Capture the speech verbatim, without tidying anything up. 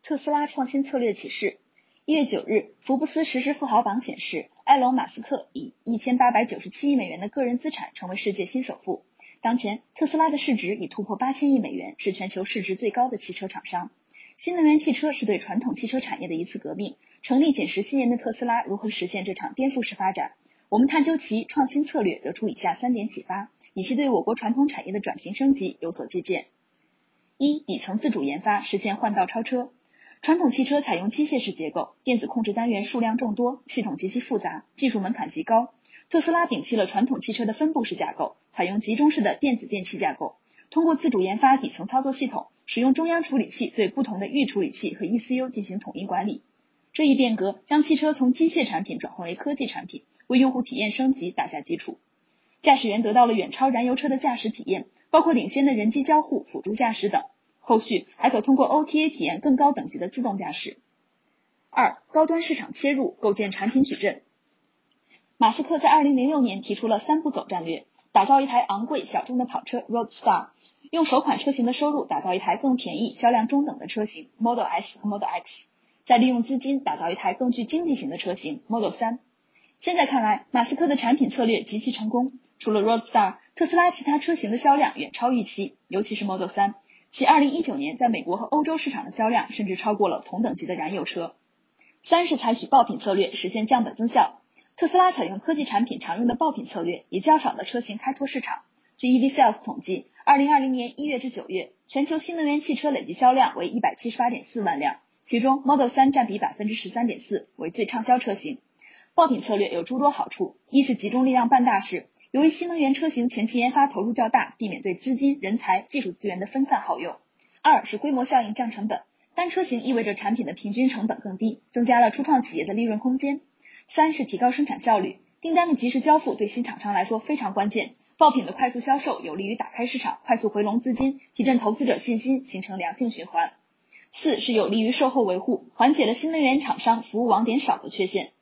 特斯拉创新策略启示。一月九日，福布斯实时富豪榜显示，埃隆·马斯克以一千八百九十七亿美元的个人资产成为世界新首富。当前，特斯拉的市值已突破八千亿美元，是全球市值最高的汽车厂商。新能源汽车是对传统汽车产业的一次革命，成立仅十七年的特斯拉如何实现这场颠覆式发展？我们探究其创新策略，得出以下三点启发，以期对我国传统产业的转型升级有所借鉴。一、底层自主研发，实现换道超车。传统汽车采用机械式结构，电子控制单元数量众多，系统极其复杂，技术门槛极高。特斯拉摒弃了传统汽车的分布式架构，采用集中式的电子电气架构，通过自主研发底层操作系统，使用中央处理器对不同的预处理器和 E C U 进行统一管理。这一变革将汽车从机械产品转换为科技产品，为用户体验升级打下基础。驾驶员得到了远超燃油车的驾驶体验，包括领先的人机交互、辅助驾驶等。后续还可通过 O T A 体验更高等级的自动驾驶。二、高端市场切入，构建产品矩阵。马斯克在二零零六年提出了三步走战略，打造一台昂贵小众的跑车 Roadster， 用首款车型的收入打造一台更便宜、销量中等的车型 Model S 和 Model X， 再利用资金打造一台更具经济型的车型 Model 三。现在看来，马斯克的产品策略极其成功，除了 Roadster， 特斯拉其他车型的销量远超预期，尤其是 Model 三。其二零一九年在美国和欧洲市场的销量甚至超过了同等级的燃油车。三是采取爆品策略，实现降本增效。特斯拉采用科技产品常用的爆品策略，以较少的车型开拓市场。据 E V Sales 统计，二零二零年一月至九月，全球新能源汽车累计销量为 一百七十八点四万辆，其中 Model 三占比 百分之十三点四， 为最畅销车型。爆品策略有诸多好处，一是集中力量办大事。由于新能源车型前期研发投入较大，避免对资金、人才、技术资源的分散耗用。二是规模效应降成本，单车型意味着产品的平均成本更低，增加了初创企业的利润空间。三是提高生产效率，订单的及时交付对新厂商来说非常关键，爆品的快速销售有利于打开市场，快速回笼资金，提振投资者信心，形成良性循环。四是有利于售后维护，缓解了新能源厂商服务网点少的缺陷。